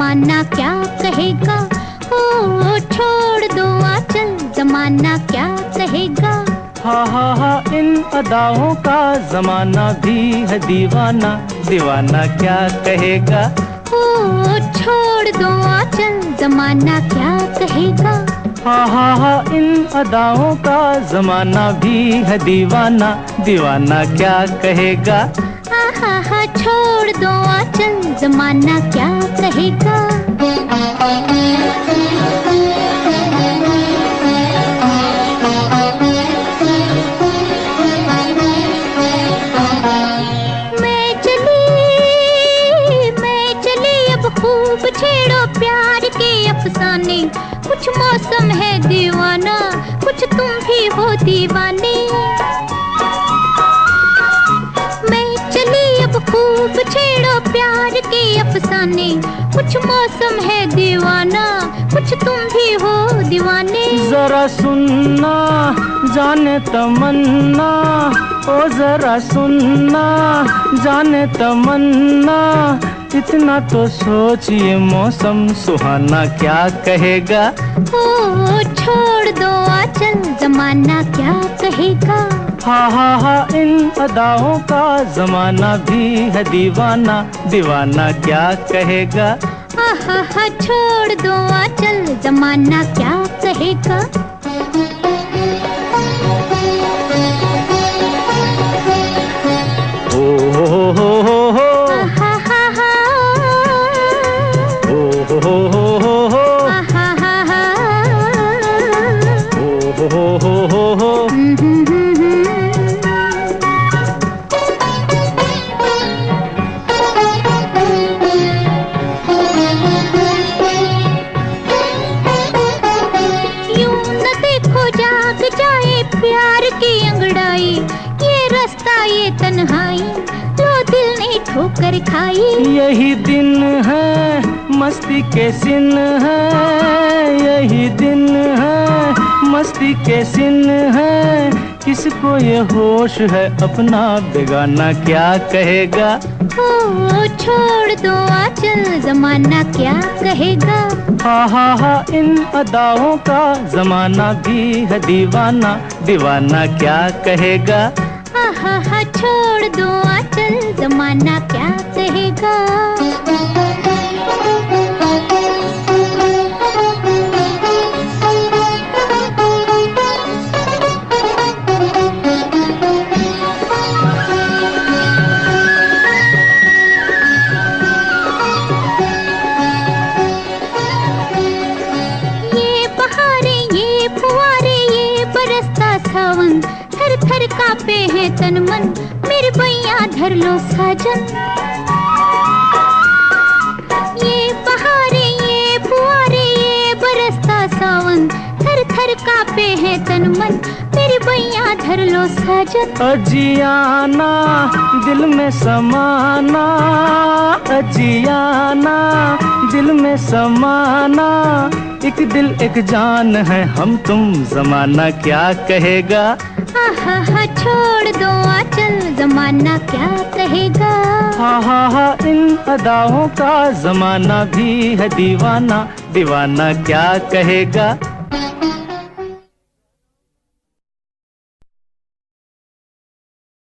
जमाना क्या कहेगा। ओ छोड़ दो आंचल, जमाना क्या कहेगा। हा इन अदाओं का जमाना भी है दीवाना, दीवाना क्या कहेगा। ओ छोड़ दो आंचल, जमाना क्या कहेगा। हा इन अदाओं का जमाना भी है दीवाना, दीवाना क्या कहेगा। हा छोड़ दो आंचल, जमाना क्या कहेगा। मैं चली अब खूब छेड़ो प्यार के अफसाने, कुछ मौसम है दीवाना, कुछ तुम भी हो दीवाने। मैं चली अब खूब छेड़ो प्यार के अफसाने, कुछ मौसम है दीवाना, कुछ तुम भी हो दीवाने। जरा सुनना जाने तमन्ना, ओ जरा सुनना जाने तमन्ना, इतना तो सोचिए मौसम सुहाना क्या कहेगा। ओ छोड़ दो आंचल, जमाना क्या कहेगा। हा इन अदाओं का जमाना भी है दीवाना, दीवाना क्या कहेगा। हा छोड़ दो आंचल, जमाना क्या कहेगा। प्यार की अंगड़ाई, ये रास्ता ये तन्हाई, लो दिल ने ठोकर खाई। यही दिन है मस्ती के सिन है, यही दिन है मस्ती के सिन है, किसको ये होश है अपना बेगाना क्या कहेगा। ओ छोड़ दो आंचल, जमाना क्या कहेगा। हा इन अदाओं का जमाना भी है दीवाना, दीवाना क्या कहेगा। हा छोड़ दो आंचल, जमाना क्या कहेगा। सावन थर थर कांपे है तन मन, मेरे बैया धर लो साजन। ये बहारे ये फुआरे ये बरसता सावन, थर थर कांपे है तन मन, मेरे बैया धर लो साजन। अजियाना दिल में समाना, अजियाना दिल में समाना, एक दिल एक जान है हम तुम, जमाना क्या कहेगा। हा छोड़ दो आंचल, जमाना क्या कहेगा। हा इन अदाओं का जमाना भी है दीवाना, दीवाना क्या कहेगा।